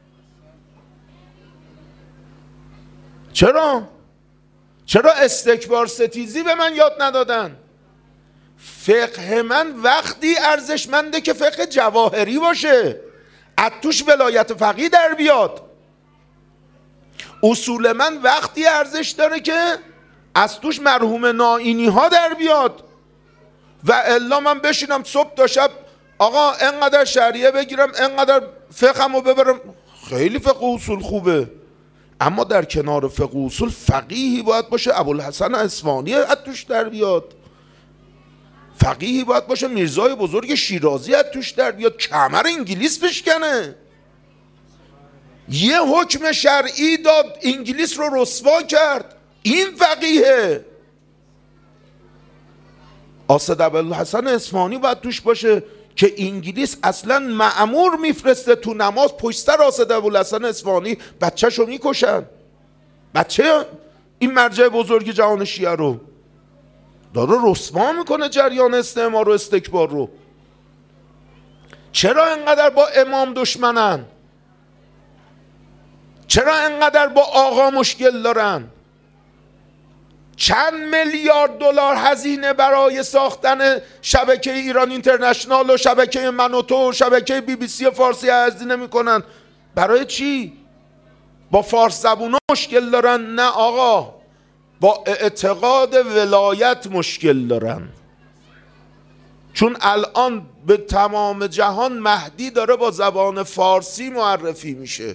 S2: چرا؟ چرا استکبار ستیزی به من یاد ندادن؟ فقه من وقتی ارزشمنده که فقه جواهری باشه، از توش ولایت فقیه در بیاد. اصول من وقتی ارزش داره که از توش مرحوم نائینی ها در بیاد. و الا من بشینم صبح تا شب آقا انقدر شریعه بگیرم، انقدر فقهمو ببرم. خیلی فقه اصول خوبه، اما در کنار فقه اصول فقیهی باید باشه ابوالحسن اصفهانی از توش در بیاد، فقیهی باید باشه میرزای بزرگ شیرازی از توش در بیاد، کمر انگلیس بشکنه. یه حکم شرعی داد، انگلیس رو رسوا کرد. این فقیهه. آسد ابوالحسن اصفهانی باید توش باشه که انگلیس اصلا مأمور میفرسته تو نماز پشت سر آسد ابوالحسن اصفهانی بچه‌شو میکشن. بچه این مرجع بزرگ جهان شیعه رو داره رسوا میکنه، جریان استعمار و استکبار رو. چرا انقدر با امام دشمنن؟ چرا انقدر با آقا مشکل دارن؟ چند میلیارد دلار هزینه برای ساختن شبکه ایران اینترنشنال و شبکه منوتو و شبکه بی بی سی فارسی هزینه میکنن. برای چی؟ با فارس زبونا مشکل دارن؟ نه آقا، با اعتقاد ولایت مشکل دارن. چون الان به تمام جهان مهدی داره با زبان فارسی معرفی میشه.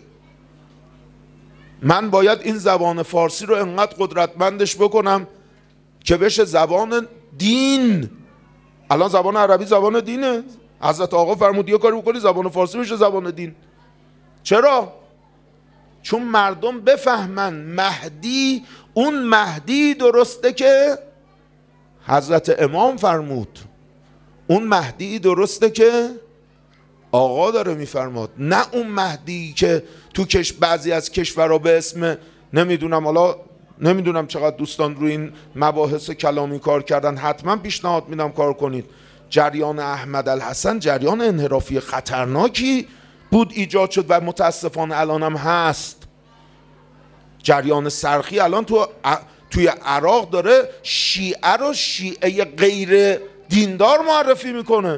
S2: من باید این زبان فارسی رو انقدر قدرتمندش بکنم که بشه زبان دین. الان زبان عربی زبان دینه. حضرت آقا فرمود یه کاری بکنی زبان فارسی بشه زبان دین. چرا؟ چون مردم بفهمن مهدی اون مهدی درسته که حضرت امام فرمود، اون مهدی درسته که آقا داره میفرماد، نه اون مهدی که تو کش بعضی از کشورها به اسم نمیدونم، حالا نمیدونم چقدر دوستان روی این مباحث کلامی کار کردن، حتما پیشنهاد میدم کار کنید. جریان احمد الحسن جریان انحرافی خطرناکی بود ایجاد شد و متاسفانه الان هم هست. جریان سرخی الان تو توی عراق داره شیعه رو شیعه غیر دیندار معرفی میکنه.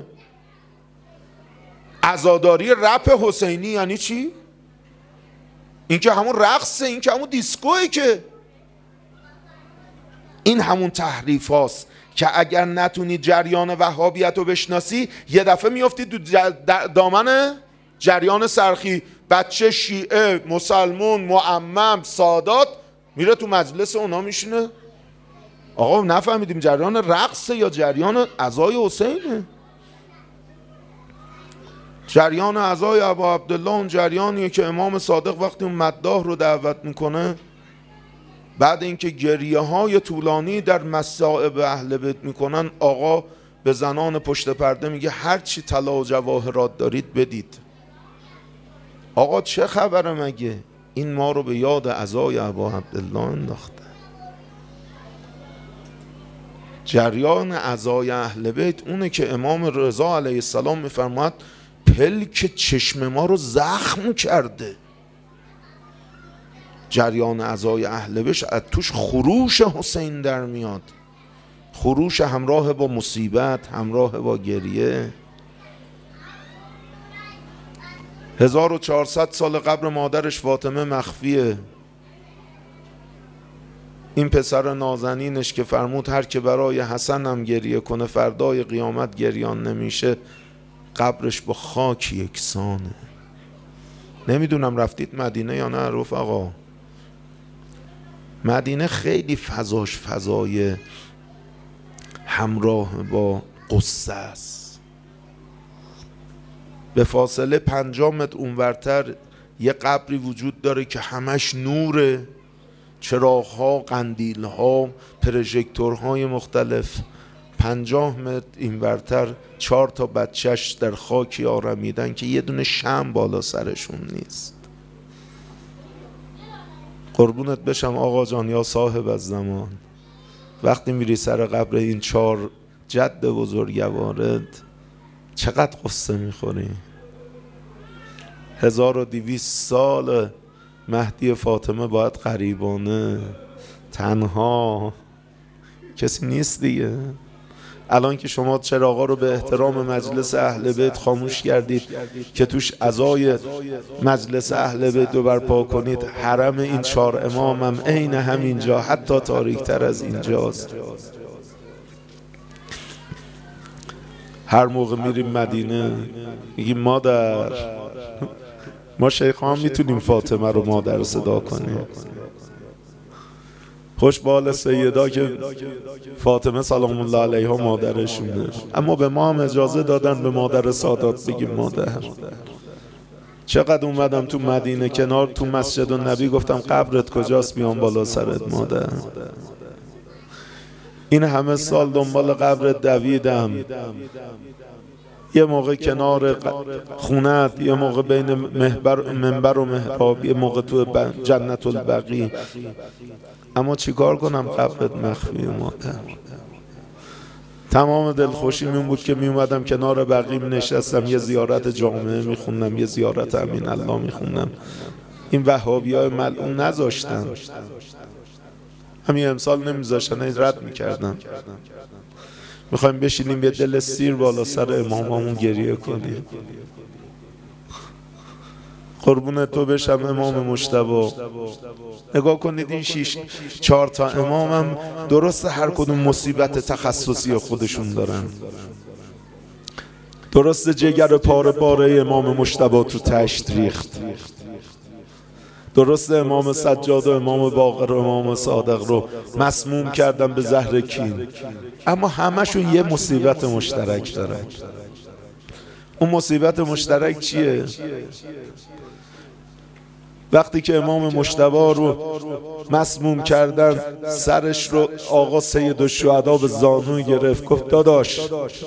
S2: عزاداری رپ حسینی یعنی چی؟ این که همون رقصه، این که همون دیسکوه، که این همون تحریف هاست که اگر نتونی جریان وهابیت رو بشناسی یه دفعه میافتید تو دامن جریان سرخی. بچه شیعه مسلمون معمم سادات میره تو مجلس اونا میشینه. آقا نفهمیدیم جریان رقصه یا جریان عزای حسینه؟ جریان عزای ابا عبدالله اون جریانیه که امام صادق وقتی اون مداح رو دعوت میکنه، بعد اینکه گریه های طولانی در مصائب اهل بیت میکنن، آقا به زنان پشت پرده میگه هر چی طلا و جواهرات دارید بدید. آقا چه خبره مگه؟ این ما رو به یاد عزای ابا عبدالله انداخته. جریان عزای اهل بیت اونه که امام رضا علیه السلام میفرماد پلک چشم ما رو زخم کرده. جریان عزای اهل بیت از توش خروش حسین در میاد، خروش همراه با مصیبت، همراه با گریه. هزار و چهارصد سال قبر مادرش فاطمه مخفیه. این پسر نازنینش که فرمود هر که برای حسن هم گریه کنه فردای قیامت گریان نمیشه، قبرش با خاک یکسانه. نمیدونم رفتید مدینه یا نه رفقا؟ مدینه خیلی فضاش فضای همراه با قصه است. به فاصله پنجاه متر اونورتر یه قبری وجود داره که همش نوره، چراغ‌ها، قندیل‌ها، پروژکتورهای مختلف. پنجاه متر اینورتر چهار تا بچهش در خاکی آرمیدن که یه دونه شمع بالا سرشون نیست. قربونت بشم آقا جان یا صاحب از زمان، وقتی میری سر قبر این چهار جد بزرگوارت چقدر قصه میخوری. هزار و دویست سال مهدی فاطمه باید غریبانه تنها، کسی نیست دیگه. الان که شما چراغا رو به احترام مجلس اهل بیت خاموش کردید که توش عزای مجلس اهل بیت رو برپا کنید، حرم این چهار امام هم عین همینجا، حتی تاریک‌تر از اینجاست. هر موقع میریم مدینه میگیم مادر، ما شیخا هم میتونیم فاطمه رو مادر صدا کنیم. خوش بال سیدا که فاطمه سلام الله علیها مادرشونه، اما به ما هم اجازه دادن به مادر سادات بگیم مادر. چقدر اومدم تو مدینه کنار تو مسجد النبی گفتم قبرت کجاست بیام بالا سرت مادر. این همه سال دنبال قبرت دویدم، یه موقع کنار خونت، یه موقع بین منبر و محراب، یه موقع تو جنت البقیع، اما چیکار کنم قبرت مخفی مادر. تمام دلخوشیم این بود که می اومدم کنار بقیع نشستم یه زیارت جامعه میخوندم، یه زیارت امین الله میخوندم. این وهابی های ملعون نذاشتن، همین امسال نمیذاشتن، این رد میکردن. میخوایم بشینیم یه دل سیر بالا سر اماممون گریه کنیم. قربون تو بشم امام مجتبی. نگاه کنید این شیش چهار تا امامم درست هر کدوم مصیبت تخصصی خودشون دارن. درست جگر پاره پاره امام مجتبی تو تشت ریخت. درست امام سجاد و امام باقر و امام صادق رو مسموم کردن به زهر کین، اما همشون یه مصیبت مشترک دارن. اون مصیبت مشترک چیه؟ وقتی که امام مجتبی رو مسموم کردن، سرش رو آقا سید الشهدا به زانو گرفت، گفت داداش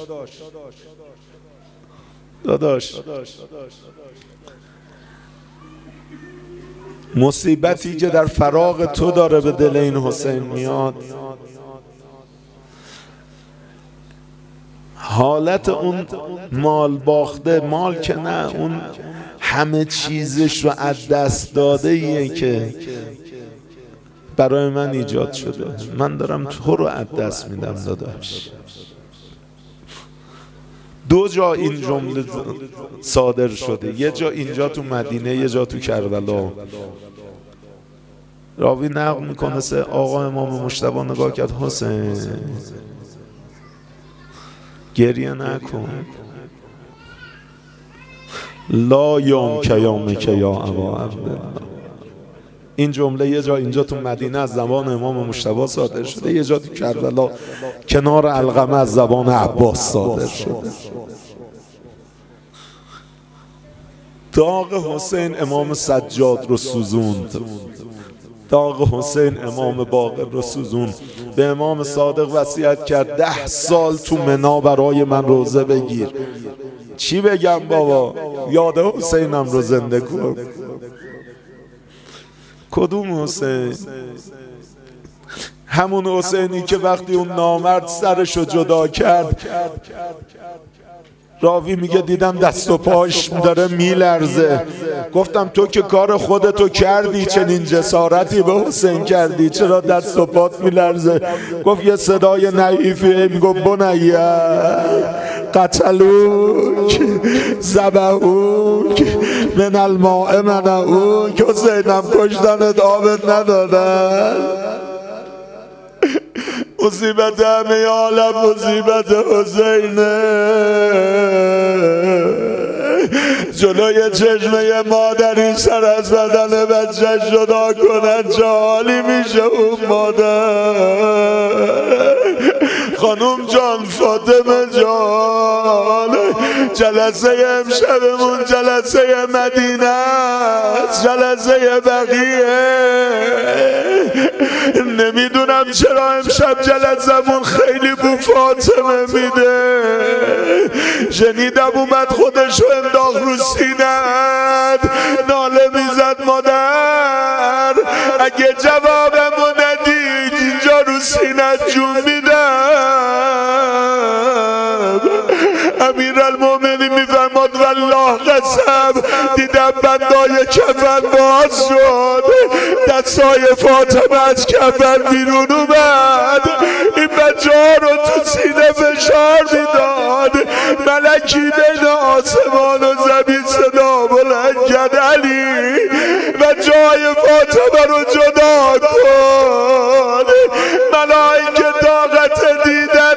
S2: داداش مصیبتی که در فراق تو داره به دل این حسین میاد، حالت اون مال باخته، مال که نه، اون همه چیزش رو از دست داده ایه که برای من ایجاد شده. من دارم تو رو از دست میدم داداش. دو جا این جمله صادر شده، یه جا اینجا تو مدینه، یه جا تو کربلا. راوی نقل میکنه سه آقا امام مجتبی نگاه کرد، حسین گریه نکن، لا یوم که یوم که یا ابا عبدالله. این جمله یه جا اینجا تو مدینه از زبان امام مجتبی صادر شده، یه جا تو کربلا کنار علقمه از زبان عباس صادر شده. داغ حسین امام سجاد رو سوزوند، داغ حسین امام باقر رو سوزوند. به امام صادق وصیت کرد ده سال تو منا برای من روزه بگیر. چی بگم بابا، یاد حسینم رو زنده کن. کدوم حسین؟ همون حسینی که وقتی اون نامرد سرشو جدا کرد، راوی میگه دیدم دست و پاش داره میلرزه. گفتم تو که کار خودتو کردی، چنین جسارتی به حسین کردی، چرا دست و پات میلرزه؟ گفت یه صدای نحیفی میگه بنیه قتلوک ذبحوک من الماء منعوک، حسینم کشتنت آبت ندادن. مصیبت همه عالم مصیبت حسینه. جلوی چشمه مادری سر از بدن بچه جدا کنن چه حالی میشه اون مادر؟ خانوم جان، فاطمه جان، جلسه امشبمون جلسه مدینه است، جلسه بقیه. نمیدونم چرا امشب جلسمون خیلی بو فاطمه میده. شنیدم اومد خودشو انداخت رو سینت، ناله میزد مادر اگه جوابمو ندید اینجا رو سینت جون میدم. امیرالمومنین میفرماد والله قسم دیدم بندای کفن باز شد، دستای فاطمه از کفن بیرون اومد، این بچه ها رو تو سینه فشار میداد. ملکی بین آسمان و زمین صدا بلند کرد علی بچه های فاطمه رو جدا کن، ملائکه طاقت دیدن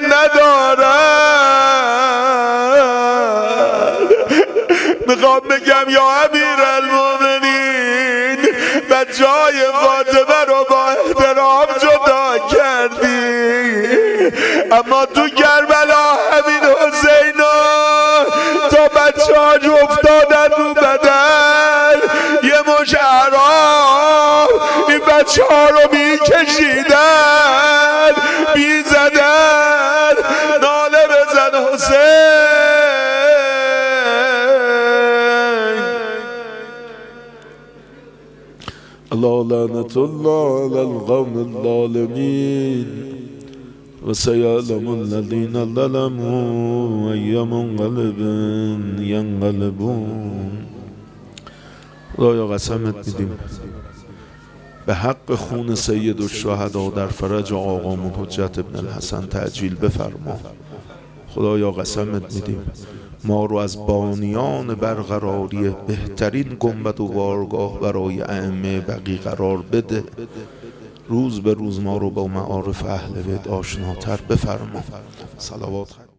S2: ندارن. میخوام بگم یا امیرالمومنین بچه های فاطمه رو با احترام جدا کردی، اما تو کربلا همین حسینا تا بچه ها افتادن رو بدن یه مش اعراب این بچه ها رو میکشیدن میزدن ناله بزن حسین. الله لعنت الله علی القوم الظالمین و سیعلم الذین ظلموا ای منقلب ینقلبون. خدایا قسمت میدیم به حق خون سید الشهدا در فرج آقامون حجت ابن الحسن تعجیل بفرما. خدایا قسمت میدیم ما رو از بانیان برقراری بهترین گنبد و بارگاه برای ائمه بقی قرار بده. روز به روز ما رو با معارف اهل بیت آشناتر بفرما. صلوات